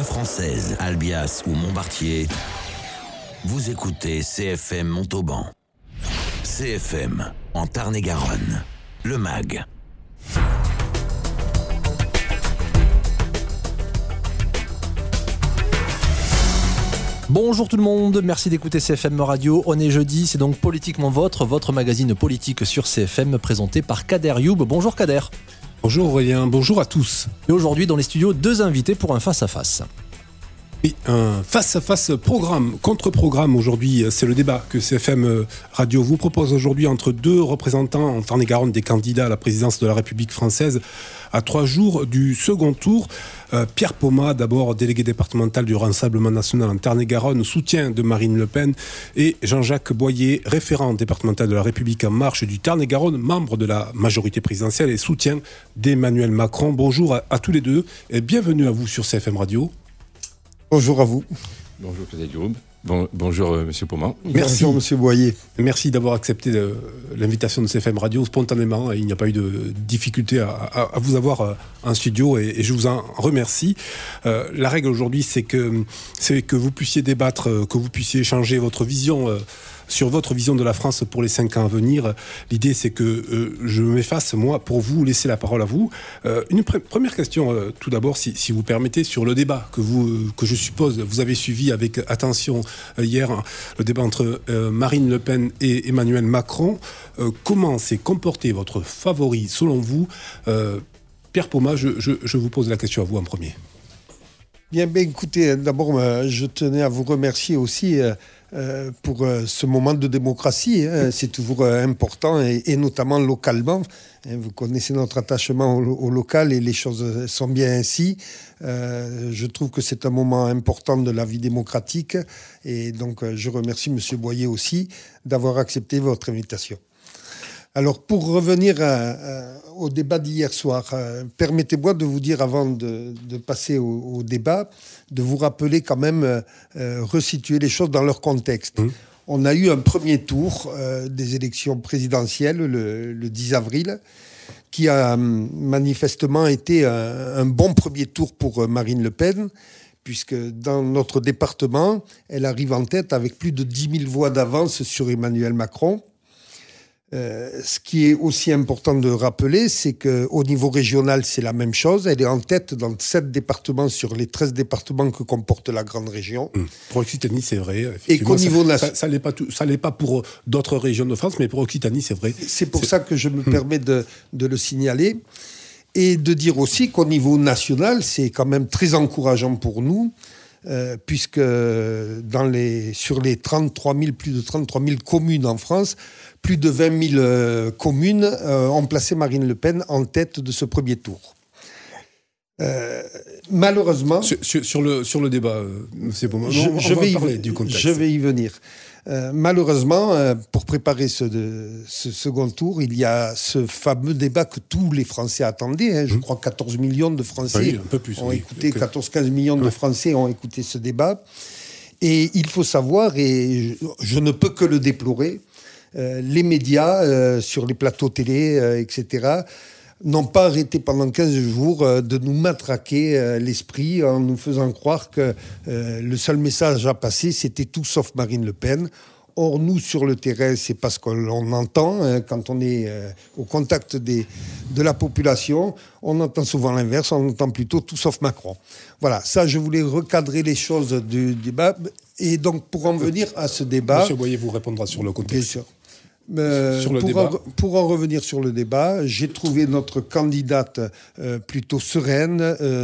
Saint-Française, Albias ou Montbartier, vous écoutez CFM Montauban. CFM, en Tarn-et-Garonne, le MAG. Bonjour tout le monde, merci d'écouter CFM Radio. On est jeudi, c'est donc Politiquement votre magazine politique sur CFM présenté par Kader Youb. Bonjour Kader. Bonjour Aurélien, bonjour à tous. Et aujourd'hui dans les studios, deux invités pour un face-à-face. Oui, un face-à-face contre-programme aujourd'hui, c'est le débat que CFM Radio vous propose aujourd'hui entre deux représentants en Tarn-et-Garonne des candidats à la présidence de la République française à 3 jours du second tour. Pierre Pomaz, d'abord délégué départemental du Rassemblement national en Tarn-et-Garonne, soutien de Marine Le Pen, et Jean-Jacques Boyer, référent départemental de la République en marche du Tarn-et-Garonne, membre de la majorité présidentielle et soutien d'Emmanuel Macron. Bonjour à tous les deux et bienvenue à vous sur CFM Radio. Bonjour à vous. Bonjour Kader Youb. Bonjour Monsieur Pomaz. Merci Bonjour Monsieur Boyer. Merci d'avoir accepté l'invitation de CFM Radio spontanément. Il n'y a pas eu de difficulté à vous avoir en studio et je vous en remercie. La règle aujourd'hui, c'est que vous puissiez débattre, que vous puissiez échanger votre vision sur votre vision de la France pour les 5 ans à venir. L'idée, c'est que je m'efface, moi, pour vous laisser la parole à vous. Une première question, tout d'abord, si vous permettez, sur le débat que je suppose vous avez suivi avec attention hier, le débat entre Marine Le Pen et Emmanuel Macron. Comment s'est comporté votre favori, selon vous? Pierre Pomaz, je vous pose la question à vous en premier. Bien, écoutez, d'abord, je tenais à vous remercier aussi pour ce moment de démocratie. C'est toujours important et notamment localement. Vous connaissez notre attachement au local et les choses sont bien ainsi. Je trouve que c'est un moment important de la vie démocratique et donc je remercie M. Boyer aussi d'avoir accepté votre invitation. Alors, pour revenir au débat d'hier soir, permettez-moi de vous dire, avant de passer au débat, de vous rappeler quand même, resituer les choses dans leur contexte. On a eu un premier tour des élections présidentielles le 10 avril, qui a manifestement été un bon premier tour pour Marine Le Pen, puisque dans notre département, elle arrive en tête avec plus de 10 000 voix d'avance sur Emmanuel Macron. Ce qui est aussi important de rappeler, c'est qu'au niveau régional, c'est la même chose. Elle est en tête dans 7 départements sur les 13 départements que comporte la grande région. Pour Occitanie, c'est vrai. Et qu'au niveau national... Ça l'est pas pour d'autres régions de France, mais pour Occitanie, c'est vrai. C'est pour ça que je me permets de le signaler. Et de dire aussi qu'au niveau national, c'est quand même très encourageant pour nous, puisque sur les 33 000, plus de 33 000 communes en France, plus de 20 000 communes ont placé Marine Le Pen en tête de ce premier tour. Malheureusement... Sur le débat, c'est bon. Je vais y venir. Malheureusement, pour préparer ce second tour, il y a ce fameux débat que tous les Français attendaient. Je crois 14 millions de Français ont écouté, 14-15 millions de Français ont écouté ce débat. Et il faut savoir, et je ne peux que le déplorer, les médias, sur les plateaux télé, etc., n'ont pas arrêté pendant 15 jours de nous matraquer l'esprit en nous faisant croire que le seul message à passer, c'était tout sauf Marine Le Pen. Or, nous, sur le terrain, c'est parce que l'on entend, quand on est au contact de la population, on entend souvent l'inverse, on entend plutôt tout sauf Macron. Voilà, ça, je voulais recadrer les choses du débat. Et donc, pour en venir à ce débat... Monsieur Boyer vous répondra sur le contexte. Bien sûr. Pour en revenir sur le débat, j'ai trouvé notre candidate plutôt sereine,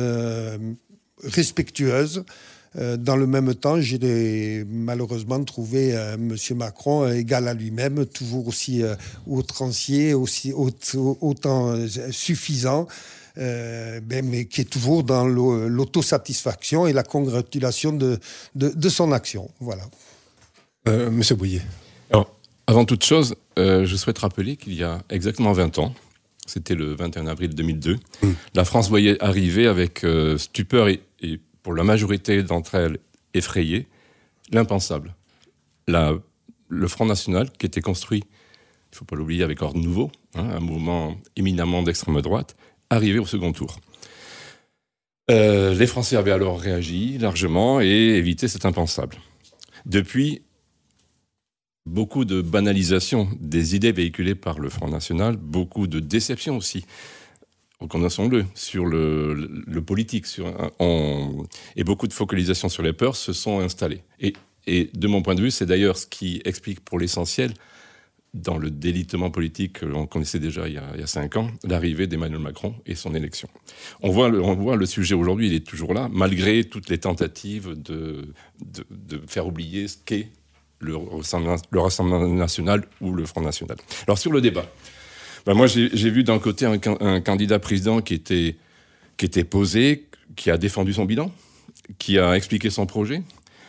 respectueuse. Dans le même temps, j'ai malheureusement trouvé M. Macron égal à lui-même, toujours aussi outrancier, autant suffisant, mais qui est toujours dans l'autosatisfaction et la congratulation de son action. Voilà. Monsieur Boyer. Alors, avant toute chose, je souhaite rappeler qu'il y a exactement 20 ans, c'était le 21 avril 2002, la France voyait arriver avec stupeur et pour la majorité d'entre elles effrayée, l'impensable. Le Front National, qui était construit, il ne faut pas l'oublier, avec Ordre Nouveau, un mouvement éminemment d'extrême droite, arrivé au second tour. Les Français avaient alors réagi largement et évité cet impensable. Depuis, beaucoup de banalisation des idées véhiculées par le Front National, beaucoup de déception aussi, reconnaissons-le, sur le politique, et beaucoup de focalisation sur les peurs se sont installées. Et de mon point de vue, c'est d'ailleurs ce qui explique pour l'essentiel, dans le délitement politique que l'on connaissait déjà il y a 5 ans, l'arrivée d'Emmanuel Macron et son élection. On voit le sujet aujourd'hui, il est toujours là, malgré toutes les tentatives de faire oublier ce qu'est le Rassemblement national ou le Front National. Alors sur le débat, moi j'ai vu d'un côté un candidat président qui était posé, qui a défendu son bilan, qui a expliqué son projet,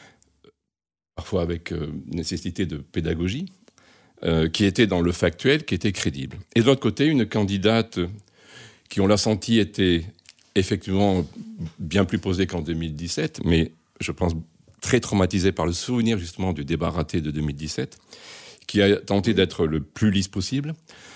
parfois avec nécessité de pédagogie, qui était dans le factuel, qui était crédible. Et de l'autre côté, une candidate qui, on l'a senti, était effectivement bien plus posée qu'en 2017, mais je pense très traumatisée par le souvenir justement du débat raté de 2017, qui a tenté d'être le plus lisse possible,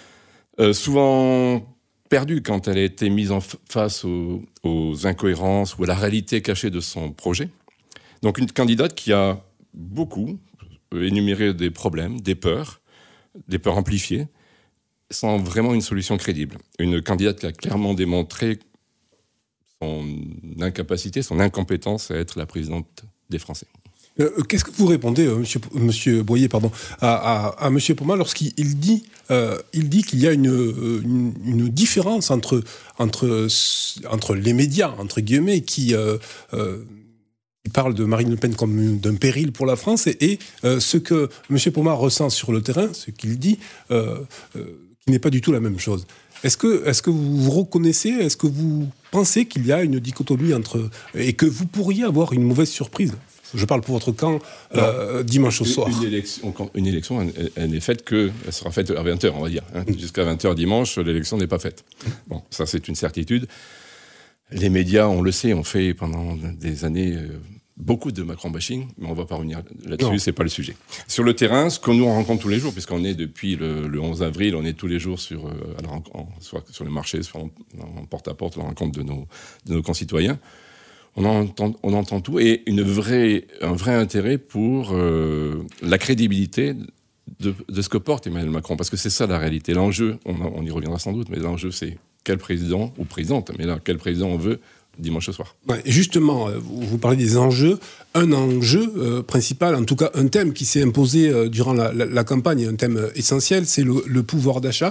souvent perdue quand elle a été mise en face aux incohérences ou à la réalité cachée de son projet. Donc une candidate qui a beaucoup énuméré des problèmes, des peurs amplifiées, sans vraiment une solution crédible. Une candidate qui a clairement démontré son incapacité, son incompétence à être la présidente des Français. Qu'est-ce que vous répondez, monsieur Boyer, à monsieur Pomma lorsqu'il dit qu'il y a une différence entre les médias, entre guillemets, qui parle de Marine Le Pen comme d'un péril pour la France et ce que M. Pomma ressent sur le terrain, ce qu'il dit, qui n'est pas du tout la même chose. Est-ce que vous reconnaissez, est-ce que vous pensez qu'il y a une dichotomie et que vous pourriez avoir une mauvaise surprise ? Je parle pour votre camp dimanche au soir. Une élection, elle n'est faite elle sera faite à 20h, on va dire. Jusqu'à 20h dimanche, l'élection n'est pas faite. Bon, ça c'est une certitude. Les médias, on le sait, ont fait pendant des années beaucoup de Macron-bashing, mais on ne va pas revenir là-dessus, c'est pas le sujet. Sur le terrain, ce que nous on rencontre tous les jours, puisqu'on est depuis le 11 avril, on est tous les jours soit sur le marché, soit en porte-à-porte, à la rencontre de nos concitoyens, on entend tout, et un vrai intérêt pour la crédibilité de ce que porte Emmanuel Macron, parce que c'est ça la réalité. L'enjeu, on y reviendra sans doute, mais l'enjeu c'est quel président, ou présidente, mais là, quel président on veut dimanche soir. Ouais, justement, vous parlez des enjeux. Un enjeu principal, en tout cas un thème qui s'est imposé durant la campagne, un thème essentiel, c'est le pouvoir d'achat.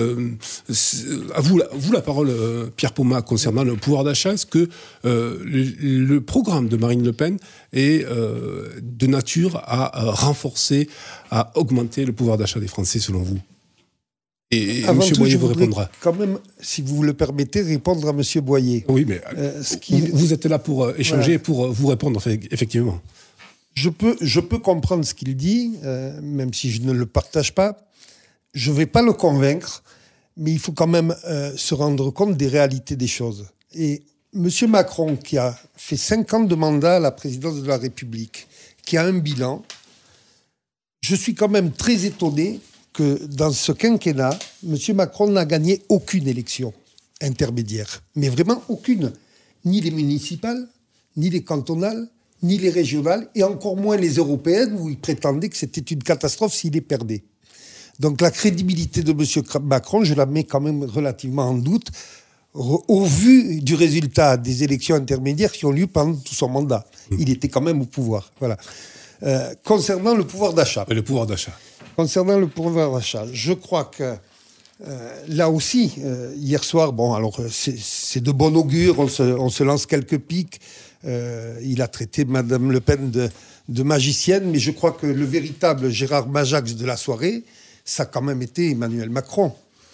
À vous la parole, Pierre Pomma, concernant le pouvoir d'achat. Est-ce que le programme de Marine Le Pen est de nature à renforcer, à augmenter le pouvoir d'achat des Français, selon vous ? Et avant M. tout, Boyer je vous voudrais répondra. quand même, si vous le permettez, répondre à M. Boyer. Oui, mais vous êtes là pour échanger, pour vous répondre, effectivement. Je peux comprendre ce qu'il dit, même si je ne le partage pas. Je ne vais pas le convaincre, mais il faut quand même se rendre compte des réalités des choses. Et M. Macron, qui a fait 5 ans de mandat à la présidence de la République, qui a un bilan, je suis quand même très étonné que dans ce quinquennat, M. Macron n'a gagné aucune élection intermédiaire. Mais vraiment aucune. Ni les municipales, ni les cantonales, ni les régionales, et encore moins les européennes, où il prétendait que c'était une catastrophe s'il les perdait. Donc la crédibilité de M. Macron, je la mets quand même relativement en doute, au vu du résultat des élections intermédiaires qui ont lieu pendant tout son mandat. Il était quand même au pouvoir. Voilà. Concernant le pouvoir d'achat. Concernant le pouvoir d'achat, je crois que là aussi, hier soir, c'est de bon augure, on se lance quelques piques. Il a traité Mme Le Pen de magicienne, mais je crois que le véritable Gérard Majax de la soirée, ça a quand même été Emmanuel Macron.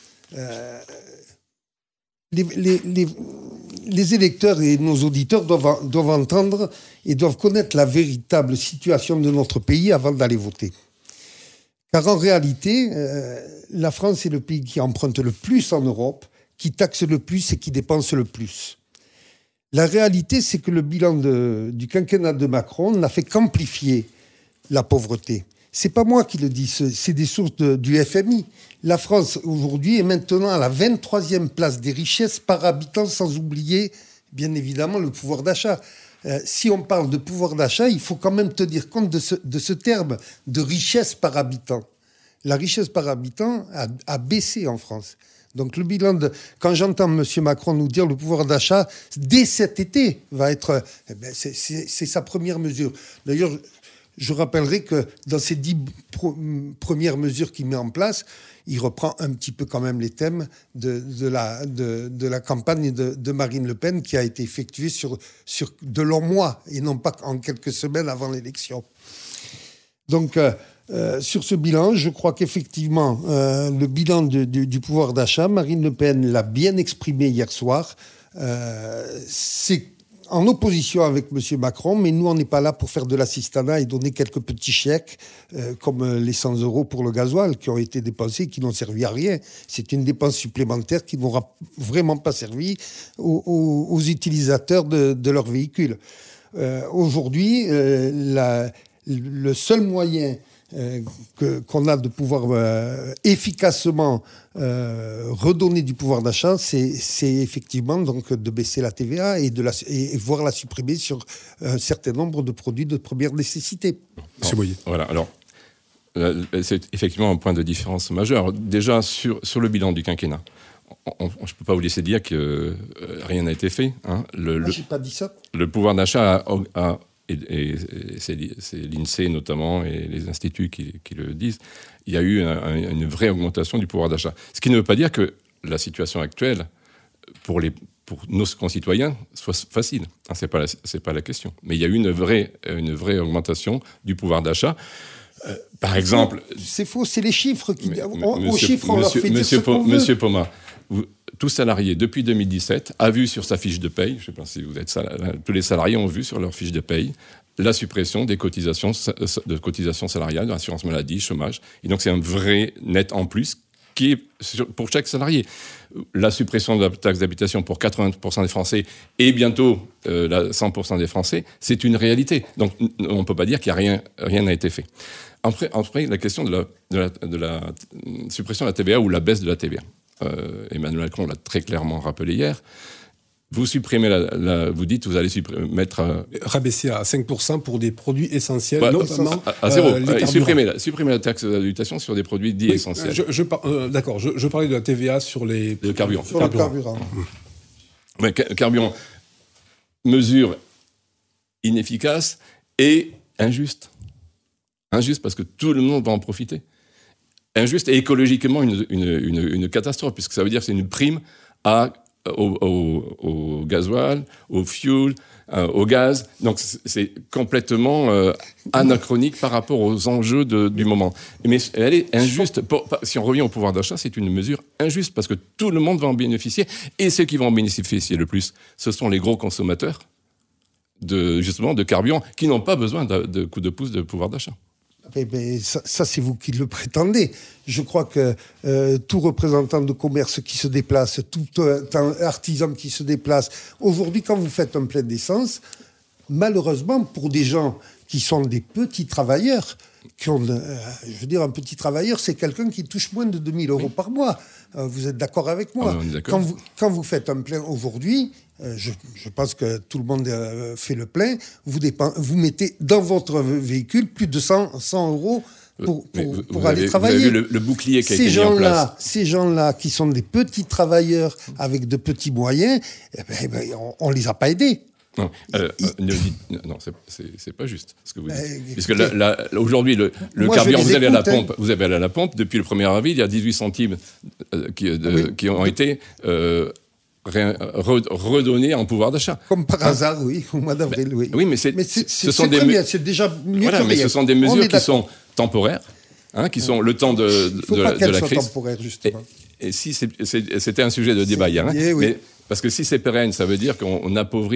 Les électeurs et nos auditeurs doivent entendre et doivent connaître la véritable situation de notre pays avant d'aller voter. Car en réalité, la France est le pays qui emprunte le plus en Europe, qui taxe le plus et qui dépense le plus. La réalité, c'est que le bilan du quinquennat de Macron n'a fait qu'amplifier la pauvreté. C'est pas moi qui le dis, c'est des sources du FMI. La France, aujourd'hui, est maintenant à la 23e place des richesses par habitant, sans oublier bien évidemment le pouvoir d'achat. Si on parle de pouvoir d'achat, il faut quand même tenir compte de ce terme de richesse par habitant. La richesse par habitant a baissé en France. Donc le bilan quand j'entends M. Macron nous dire le pouvoir d'achat, dès cet été, va être... c'est sa première mesure. D'ailleurs, je rappellerai que dans ces 10 premières mesures qu'il met en place, il reprend un petit peu quand même les thèmes de la campagne de Marine Le Pen qui a été effectuée sur de longs mois et non pas en quelques semaines avant l'élection. Donc, sur ce bilan, je crois qu'effectivement, le bilan du pouvoir d'achat, Marine Le Pen l'a bien exprimé hier soir, c'est en opposition avec M. Macron, mais nous, on n'est pas là pour faire de l'assistanat et donner quelques petits chèques, comme les 100 € pour le gasoil qui ont été dépensés, qui n'ont servi à rien. C'est une dépense supplémentaire qui n'aura vraiment pas servi aux utilisateurs de leur véhicule. Aujourd'hui, le seul moyen qu'on a de pouvoir efficacement redonner du pouvoir d'achat, c'est effectivement donc de baisser la TVA et voire la supprimer sur un certain nombre de produits de première nécessité. Monsieur Boyer. Voilà, alors c'est effectivement un point de différence majeur. Déjà sur le bilan du quinquennat, je ne peux pas vous laisser dire que rien n'a été fait. Hein. J'ai pas dit ça. Le pouvoir d'achat et c'est l'INSEE notamment et les instituts qui le disent, il y a eu une vraie augmentation du pouvoir d'achat. Ce qui ne veut pas dire que la situation actuelle, pour nos concitoyens, soit facile. Hein, c'est pas la question. Mais il y a eu une vraie augmentation du pouvoir d'achat. Par exemple... C'est faux, c'est les chiffres qui... Monsieur Poma, tout salarié, depuis 2017, a vu sur sa fiche de paye, je ne sais pas si vous êtes tous les salariés ont vu sur leur fiche de paye la suppression des cotisations salariales, de l'assurance maladie, chômage. Et donc c'est un vrai net en plus qui est pour chaque salarié. La suppression de la taxe d'habitation pour 80% des Français et bientôt 100% des Français, c'est une réalité. Donc on ne peut pas dire qu'il n'y a rien n'a été fait. Après, la question de la suppression de la TVA ou la baisse de la TVA. Emmanuel Macron l'a très clairement rappelé hier. Vous supprimez vous dites vous allez mettre... Rabaisser à 5% pour des produits essentiels, bah, notamment à zéro. Supprimer la taxe d'habitation sur des produits dits essentiels. D'accord, je parlais de la TVA sur les... Le carburant. Sur le carburant. Mais carburant, mesure inefficace et injuste. Injuste parce que tout le monde va en profiter. Injuste et écologiquement une catastrophe, puisque ça veut dire que c'est une prime au gasoil, au fuel, au gaz. Donc c'est complètement anachronique par rapport aux enjeux du moment. Mais elle est injuste. Si on revient au pouvoir d'achat, c'est une mesure injuste, parce que tout le monde va en bénéficier. Et ceux qui vont en bénéficier le plus, ce sont les gros consommateurs de carburant, qui n'ont pas besoin de coup de pouce de pouvoir d'achat. Mais ça, c'est vous qui le prétendez. Je crois que tout représentant de commerce qui se déplace, tout artisan qui se déplace, aujourd'hui, quand vous faites un plein d'essence, malheureusement, pour des gens qui sont des petits travailleurs, un petit travailleur, c'est quelqu'un qui touche moins de 2 000 € par mois. Vous êtes d'accord avec moi? On est d'accord. Quand vous faites un plein aujourd'hui, je pense que tout le monde fait le plein, vous mettez dans votre véhicule plus de 100 € pour aller travailler. Vous avez vu le bouclier qui a été mis en place. Ces gens-là, qui sont des petits travailleurs avec de petits moyens, on ne les a pas aidés. Non, non, c'est pas juste ce que vous dites. Puisque aujourd'hui, le carburant, vous allez à la pompe, depuis le 1er avril, il y a 18 centimes qui ont été redonnés en pouvoir d'achat. Comme par hasard, oui, au mois d'avril, oui. Oui, mais c'est déjà mieux que rien. Mais ce sont des mesures qui sont temporaires, qui sont le temps de la crise. Temporaire, justement. Et si c'était un sujet de débat hier, oui. mais parce que si c'est pérenne, ça veut dire qu'on appauvrit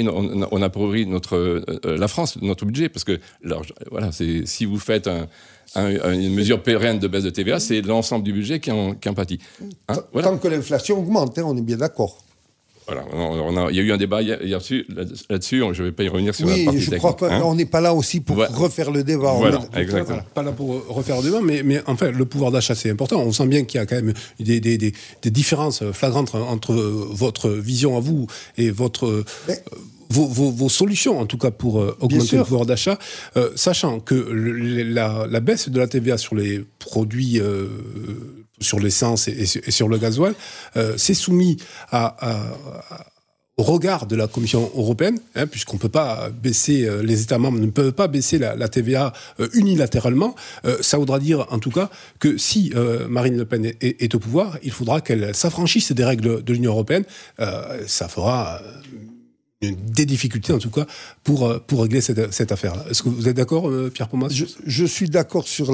la France, notre budget, parce que si vous faites une mesure pérenne de baisse de TVA, c'est l'ensemble du budget qui en pâtit. Tant que l'inflation augmente, on est bien d'accord. Voilà, il y a eu un débat hier là-dessus, je ne vais pas y revenir sur la partie technique. Oui, je crois qu'on n'est pas là aussi pour refaire le débat. Voilà, exactement. Pas là pour refaire le débat, mais enfin, le pouvoir d'achat, c'est important. On sent bien qu'il y a quand même des différences flagrantes entre votre vision à vous et vos solutions, en tout cas, pour augmenter le pouvoir d'achat, sachant que la baisse de la TVA sur les produits, sur l'essence et sur le gasoil, c'est soumis au regard de la Commission européenne, puisqu'on peut pas baisser, les États membres ne peuvent pas baisser la TVA unilatéralement. Ça voudra dire, en tout cas, que si Marine Le Pen est au pouvoir, il faudra qu'elle s'affranchisse des règles de l'Union européenne. Ça fera des difficultés, en tout cas, pour régler cette affaire-là. Est-ce que vous êtes d'accord, Pierre Pomaz ? Je suis d'accord sur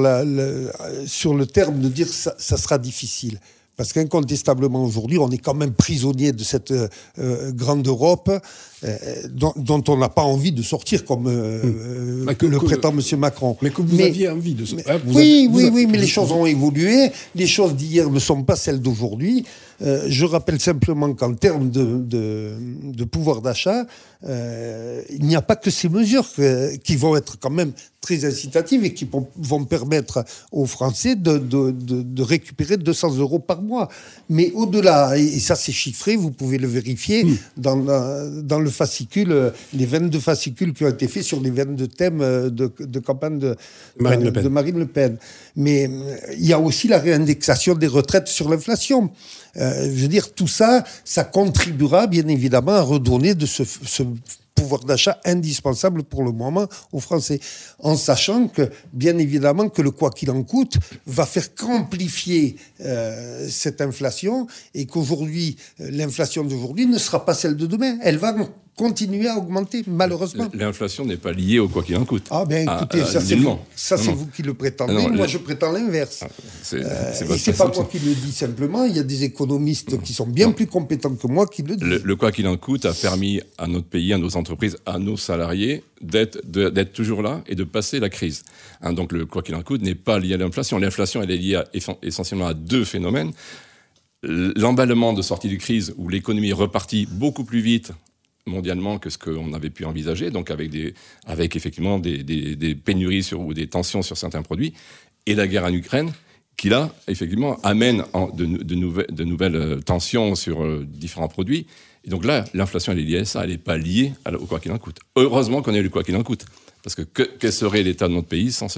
le terme de dire ça sera difficile. Parce qu'incontestablement, aujourd'hui, on est quand même prisonnier de cette grande Europe dont on n'a pas envie de sortir, comme le prétend M. Macron. Mais que vous aviez envie de sortir. Oui, mais les choses ont évolué. Les choses d'hier ne sont pas celles d'aujourd'hui. Je rappelle simplement qu'en termes de pouvoir d'achat, il n'y a pas que ces mesures qui vont être quand même très incitatives et qui vont permettre aux Français de récupérer 200 € par mois. Mais au-delà, et ça c'est chiffré, vous pouvez le vérifier dans le fascicule, les 22 fascicules qui ont été faits sur les 22 thèmes de campagne de Marine Le Pen. Mais il y a aussi la réindexation des retraites sur l'inflation. Je veux dire, tout ça, ça contribuera bien évidemment à redonner de ce pouvoir d'achat indispensable pour le moment aux Français. En sachant que, bien évidemment, que le quoi qu'il en coûte va faire qu'amplifier cette inflation et qu'aujourd'hui, l'inflation d'aujourd'hui ne sera pas celle de demain. Elle va continuer à augmenter, malheureusement. L'inflation n'est pas liée au quoi qu'il en coûte. Ah ben écoutez, c'est vous qui le prétendez. Moi, je prétends l'inverse. C'est pas moi qui le dis simplement. Il y a des économistes qui sont bien plus compétents que moi qui le disent. Le quoi qu'il en coûte a permis à notre pays, à nos entreprises, à nos salariés d'être toujours là et de passer la crise. Donc le quoi qu'il en coûte n'est pas lié à l'inflation. L'inflation, elle est liée essentiellement à deux phénomènes. L'emballement de sortie de crise où l'économie est repartie beaucoup plus vite mondialement que ce qu'on avait pu envisager, donc avec effectivement des pénuries ou des tensions sur certains produits, et la guerre en Ukraine, qui là, effectivement, amène de nouvelles tensions sur différents produits. Et donc là, l'inflation, elle est liée à ça, elle n'est pas liée au quoi qu'il en coûte. Heureusement qu'on ait le quoi qu'il en coûte, parce que quel serait l'état de notre pays sans cela ?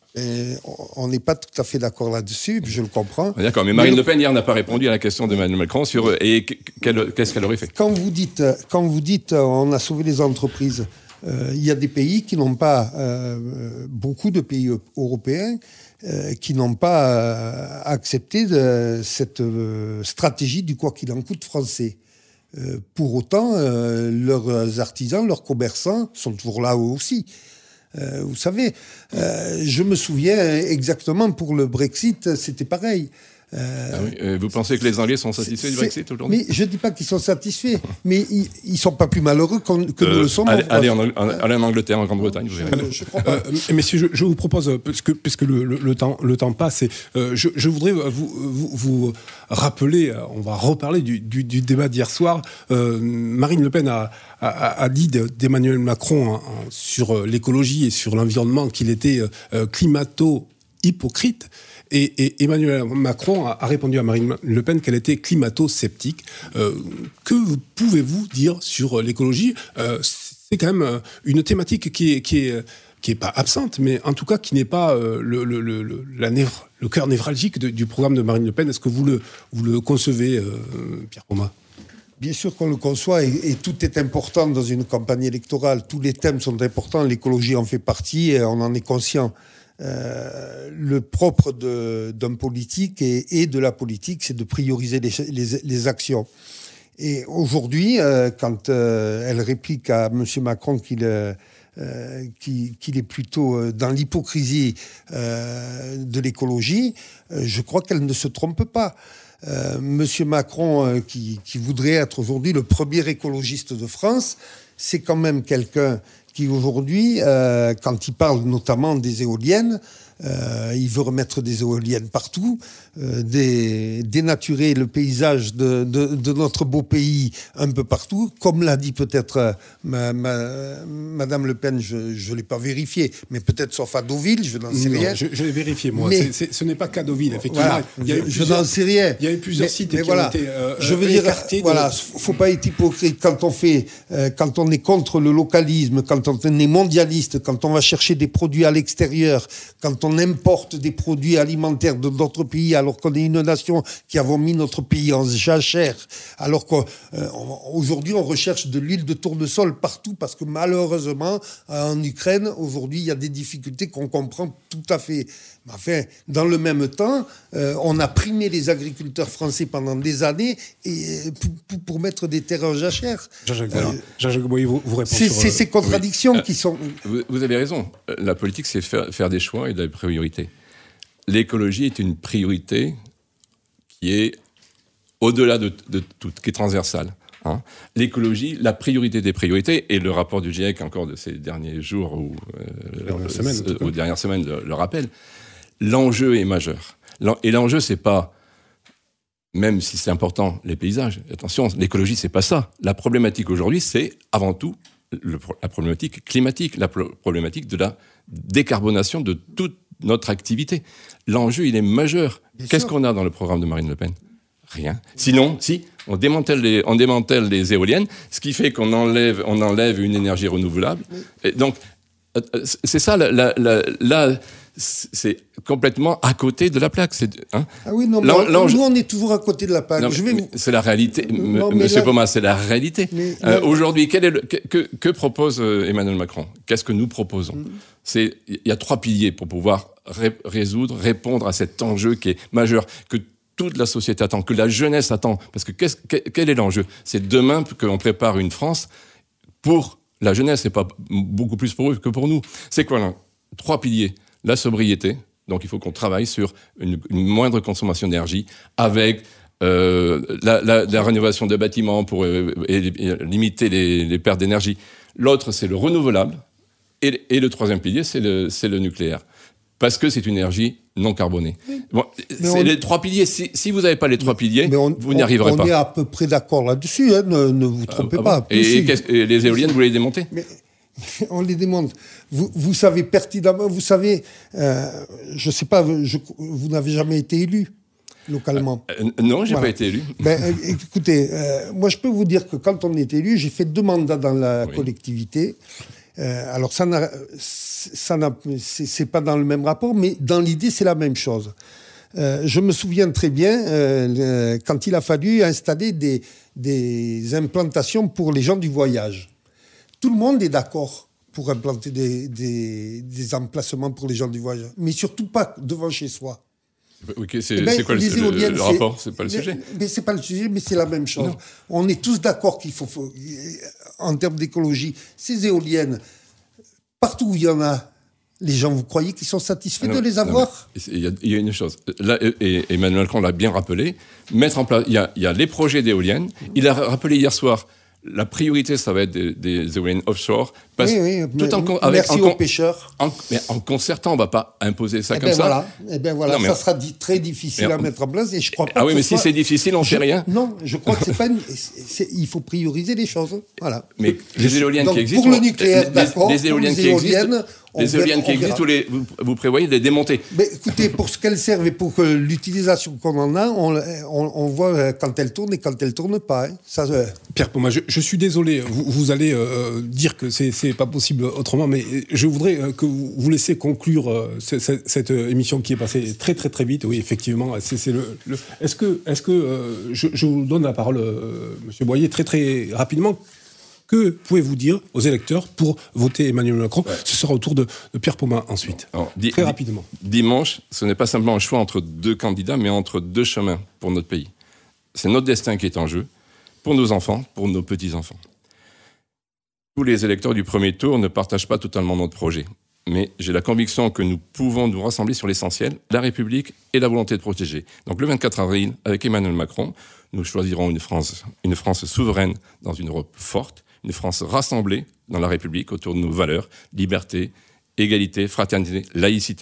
On n'est pas tout à fait d'accord là-dessus, je le comprends. D'accord, mais Marine Le Pen hier n'a pas répondu à la question d'Emmanuel Macron sur qu'est-ce qu'elle aurait fait. Quand vous dites on a sauvé les entreprises, il y a des pays qui n'ont pas, beaucoup de pays européens, qui n'ont pas accepté cette stratégie du quoi qu'il en coûte français. Pour autant, leurs artisans, leurs commerçants sont toujours là eux aussi. Vous savez, je me souviens exactement pour le Brexit, c'était pareil. Vous pensez que les Anglais sont satisfaits du Brexit aujourd'hui ? Mais je ne dis pas qu'ils sont satisfaits, mais ils ne sont pas plus malheureux que nous le sommes. Allez en Angleterre, en Grande-Bretagne, vous verrez. Messieurs, je vous propose, puisque le temps passe, je voudrais vous rappeler, on va reparler du débat d'hier soir. Marine Le Pen a dit d'Emmanuel Macron sur l'écologie et sur l'environnement qu'il était climato-hypocrite. Et Emmanuel Macron a répondu à Marine Le Pen qu'elle était climato-sceptique. Que pouvez-vous dire sur l'écologie ? C'est quand même une thématique qui est pas absente, mais en tout cas qui n'est pas le cœur névralgique du programme de Marine Le Pen. Est-ce que vous le concevez, Pierre Pomaz ? Bien sûr qu'on le conçoit et tout est important dans une campagne électorale. Tous les thèmes sont importants, l'écologie en fait partie et on en est conscient. Le propre d'un politique et de la politique, c'est de prioriser les actions. Et aujourd'hui, quand elle réplique à M. Macron qu'il est plutôt dans l'hypocrisie de l'écologie, je crois qu'elle ne se trompe pas. Monsieur Macron, qui voudrait être aujourd'hui le premier écologiste de France, c'est quand même quelqu'un qui aujourd'hui, quand il parle notamment des éoliennes, il veut remettre des éoliennes partout, dénaturer le paysage de notre beau pays un peu partout. Comme l'a dit peut-être Madame Le Pen, je ne l'ai pas vérifié, mais peut-être sauf à Deauville, je n'en sais rien. Je l'ai vérifié, moi. Mais, ce n'est pas qu'à Deauville, effectivement. Voilà, je n'en sais rien. Il y a eu plusieurs sites qui voilà, ont été je veux dire, écartés. Voilà, faut pas être hypocrite quand on est contre le localisme, quand on est mondialiste, quand on va chercher des produits à l'extérieur, quand on importe des produits alimentaires de d'autres pays, alors qu'on est une nation qui avons mis notre pays en jachère, alors qu'aujourd'hui on recherche de l'huile de tournesol partout, parce que malheureusement en Ukraine aujourd'hui il y a des difficultés qu'on comprend tout à fait. Enfin, dans le même temps, on a primé les agriculteurs français pendant des années pour mettre des terres en jachère. Jean-Jacques Boyer, vous répondez sur... C'est ces contradictions qui sont... Vous avez raison. La politique, c'est faire des choix et des priorités. L'écologie est une priorité qui est au-delà de tout, qui est transversale. Hein. L'écologie, la priorité des priorités, et le rapport du GIEC encore de ces derniers jours ou dernières semaines le rappelle, l'enjeu est majeur. Et l'enjeu, c'est pas, même si c'est important, les paysages. Attention, l'écologie, c'est pas ça. La problématique aujourd'hui, c'est avant tout la problématique climatique, la problématique de la décarbonation de toute notre activité. L'enjeu, il est majeur. Qu'est-ce qu'on a dans le programme de Marine Le Pen ? Rien. Sinon, on démantèle les éoliennes, ce qui fait qu'on enlève une énergie renouvelable. Et donc, c'est ça, là, c'est complètement à côté de la plaque. Ah oui, non, nous, on est toujours à côté de la plaque. Non, c'est la réalité, Monsieur Paumas, c'est la réalité. Aujourd'hui, que propose Emmanuel Macron ? Qu'est-ce que nous proposons ? Il y a 3 piliers pour pouvoir répondre à cet enjeu qui est majeur, que toute la société attend, que la jeunesse attend. Parce que quel est l'enjeu ? C'est demain qu'on prépare une France pour la jeunesse, et pas beaucoup plus pour eux que pour nous. C'est quoi là ? 3 piliers. La sobriété, donc il faut qu'on travaille sur une moindre consommation d'énergie, avec la rénovation des bâtiments pour limiter les pertes d'énergie. L'autre, c'est le renouvelable. Et le 3e pilier, c'est le nucléaire. Parce que c'est une énergie non carbonée. Bon, les 3 piliers. Si vous n'avez pas les 3 piliers, vous n'y arriverez pas. On est à peu près d'accord là-dessus, hein, ne vous trompez pas. Et les éoliennes, vous les démontez ? On les démonte. Vous savez pertinemment, je ne sais pas, vous n'avez jamais été élu localement. Non, je n'ai pas été élu. Écoutez, moi je peux vous dire que quand on est élu, j'ai fait 2 mandats dans la collectivité. Alors c'est pas dans le même rapport, mais dans l'idée c'est la même chose. Je me souviens très bien quand il a fallu installer des implantations pour les gens du voyage. Tout le monde est d'accord pour implanter des emplacements pour les gens du voyage, mais surtout pas devant chez soi. Okay, c'est quoi le rapport ? C'est pas le sujet. Mais c'est pas le sujet, mais c'est la même chose. Non. On est tous d'accord qu'il faut, en termes d'écologie, ces éoliennes, partout où il y en a, les gens, vous croyez qu'ils sont satisfaits de les avoir ? Il y a une chose. Là, et Emmanuel Macron l'a bien rappelé, mettre en place, il y a les projets d'éoliennes. Il a rappelé hier soir, la priorité, ça va être des éoliennes offshore. Merci aux pêcheurs. Mais en concertant, on ne va pas imposer ça comme ça. Voilà, ça sera très difficile à mettre en place. Et je crois pas ah oui, mais si c'est difficile, on ne fait rien. Non, je crois que c'est pas. Il faut prioriser les choses. Voilà. Mais les éoliennes qui existent. Pour le nucléaire, d'accord. Les éoliennes qui existent, vous prévoyez de les démonter. Mais écoutez, pour ce qu'elles servent et pour l'utilisation qu'on en a, on voit quand elles tournent et quand elles ne tournent pas. Hein. Ça, Pierre Paumas, je suis désolé, vous allez dire que c'est pas possible autrement, mais je voudrais que vous laissiez conclure cette émission qui est passée très très très vite. Oui, effectivement, Est-ce que je vous donne la parole, Monsieur Boyer, très très rapidement. Que pouvez-vous dire aux électeurs pour voter Emmanuel Macron ? Ce sera au tour de Pierre Paumas ensuite. Alors, très rapidement. Dimanche, ce n'est pas simplement un choix entre 2 candidats, mais entre 2 chemins pour notre pays. C'est notre destin qui est en jeu, pour nos enfants, pour nos petits-enfants. Tous les électeurs du premier tour ne partagent pas totalement notre projet. Mais j'ai la conviction que nous pouvons nous rassembler sur l'essentiel, la République et la volonté de protéger. Donc le 24 avril, avec Emmanuel Macron, nous choisirons une France souveraine dans une Europe forte, une France rassemblée dans la République autour de nos valeurs, liberté, égalité, fraternité, laïcité.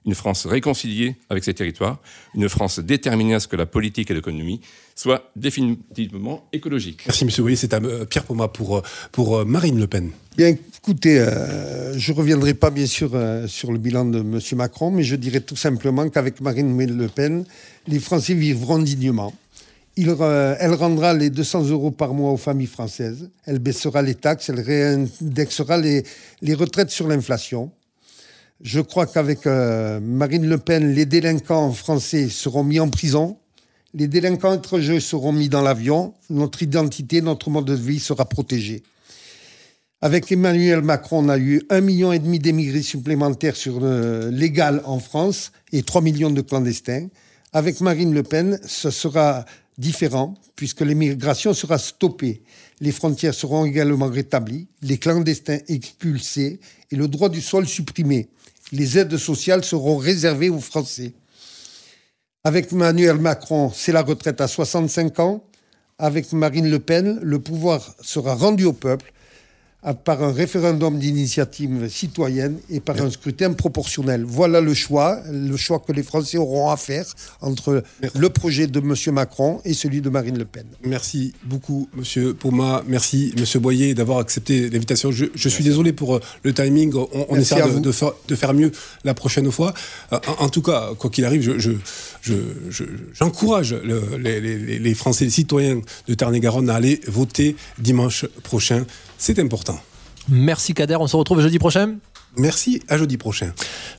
une France réconciliée avec ses territoires, une France déterminée à ce que la politique et l'économie soient définitivement écologiques. Merci M. Boyer, c'est à Pierre Pomma pour Marine Le Pen. Bien, écoutez, je ne reviendrai pas bien sûr sur le bilan de M. Macron, mais je dirais tout simplement qu'avec Marine Le Pen, les Français vivront dignement. Elle rendra les 200 € par mois aux familles françaises. Elle baissera les taxes, elle réindexera les retraites sur l'inflation. Je crois qu'avec Marine Le Pen, les délinquants français seront mis en prison. Les délinquants étrangers seront mis dans l'avion. Notre identité, notre mode de vie sera protégé. Avec Emmanuel Macron, on a eu 1,5 million d'émigrés supplémentaires légal en France et 3 millions de clandestins. Avec Marine Le Pen, ce sera différent puisque l'immigration sera stoppée. Les frontières seront également rétablies, les clandestins expulsés et le droit du sol supprimé. Les aides sociales seront réservées aux Français. Avec Emmanuel Macron, c'est la retraite à 65 ans. Avec Marine Le Pen, le pouvoir sera rendu au peuple par un référendum d'initiative citoyenne et par un scrutin proportionnel. Voilà le choix que les Français auront à faire entre le projet de M. Macron et celui de Marine Le Pen. Merci beaucoup, M. Pomma. Merci, M. Boyer, d'avoir accepté l'invitation. Je suis désolé pour le timing. On essaiera de faire mieux la prochaine fois. En tout cas, quoi qu'il arrive, j'encourage les Français, les citoyens de Tarn-et-Garonne à aller voter dimanche prochain. C'est important. Merci Kader, on se retrouve jeudi prochain. Merci, à jeudi prochain.